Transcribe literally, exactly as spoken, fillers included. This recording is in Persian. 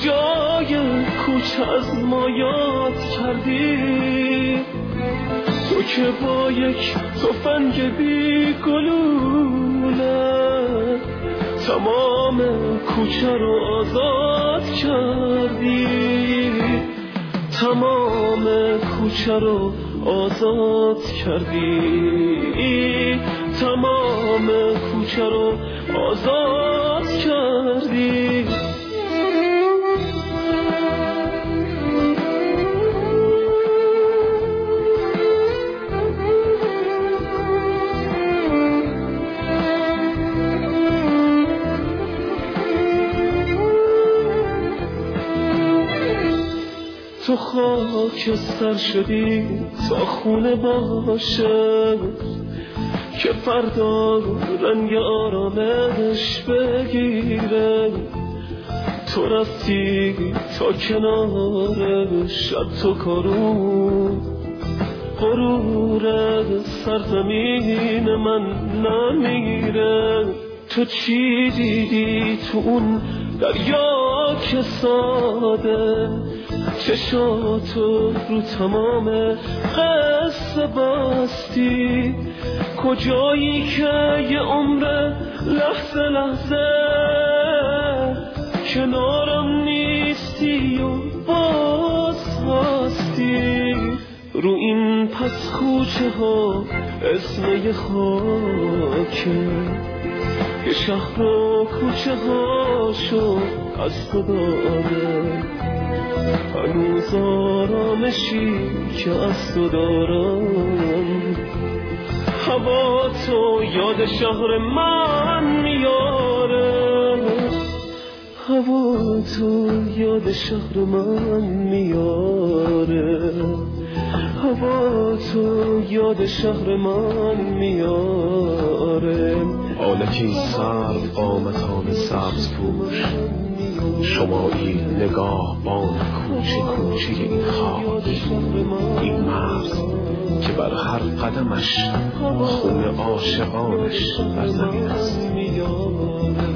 جای کوچه از ما یاد کردی، تو که با یک تفنگ بی گلوله تمام کوچه رو آزاد کردی، تمام کوچه رو آزاد کردی، تمام کوچه رو آزاد کردی. تو خاکستر شدی تا خونه باشه که فردا رنگ آرامش بگیره. تو رفتی تا کنار شب تو کارون غرور سرزمین من نمیره. تو چی دیدی تو اون دریا که ساده چشاتو رو تمام قصه باستی؟ کجایی که یه عمر لحظه لحظه کنارم نیستی و باز هستی؟ رو این پس کوچه ها اسم یه خاکه که شهر و کوچه هاشو از تو داره. هنوز آرامشی که از تو دارم، هوا تو یاد شهر من میاره، هوا تو یاد شهر من میاره، هوا تو یاد شهر من میاره. آنکی سر قامتان سبز پوش، شمایی نگاه بان کوچه کوچه این خاک، این مرز که بر هر قدمش خون عاشقانش بر زمین است.